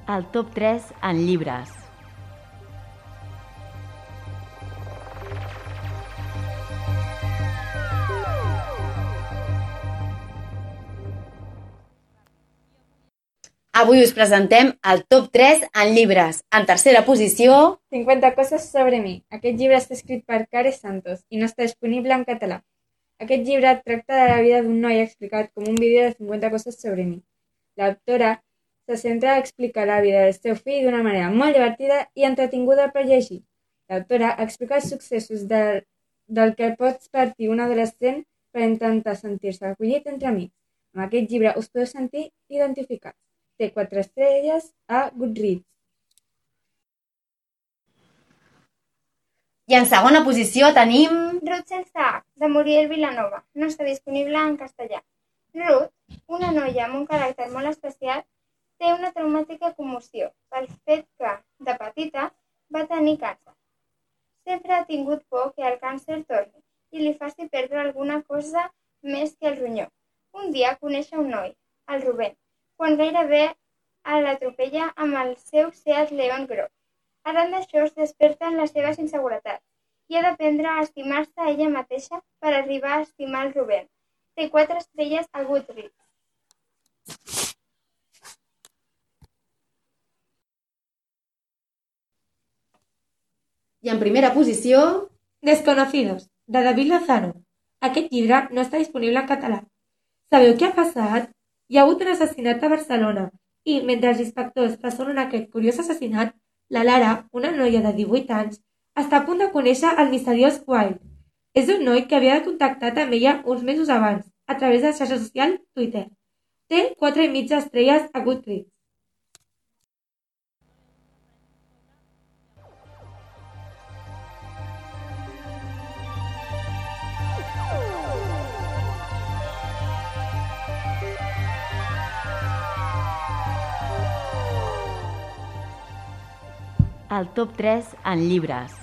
El top 3 en llibres. Avui us presentem el top 3 en llibres. En tercera posició... 50 coses sobre mi. Aquest llibre està escrit per Care Santos i no està disponible en català. Aquest llibre tracta de la vida d'un noi explicat com un vídeo de 50 coses sobre mi. L'autora se centra a explicar la vida del seu fill d'una manera molt divertida i entretinguda per llegir. L'autora explica els successos del que pot partir un adolescent per intentar sentir-se acollit entre amics. Amb aquest llibre us podeu sentir identificats. Té 4 estrelles a Goodreads. I en segona posició tenim... Ruth sense H, de Muriel Vilanova. No està disponible en castellà. Ruth, una noia amb un caràcter molt especial, té una traumàtica commoció pel fet que, de petita, va tenir càncer. Sempre ha tingut por que el càncer torni i li faci perdre alguna cosa més que el ronyó. Un dia coneix un noi, el Rubén, quan gairebé l'atropella amb el seu Seat León groc. Arran d'això es desperta en les seves inseguretats i ha d'aprendre a estimar-se a ella mateixa per arribar a estimar el Rubén. Té 4 estrelles a Goodreads. I en primera posició... Desconocidos, de David Lozano. Aquest llibre no està disponible en català. Sabeu què ha passat? Hi ha hagut un assassinat a Barcelona i, mentre els inspectors ressonen aquest curiós assassinat, la Lara, una noia de 18 anys, està a punt de conèixer el misteriós Wild. És un noi que havia contactat amb ella uns mesos abans, a través de la xarxa social Twitter. Té 4,5 estrelles a Goodreads. El top 3 en llibres.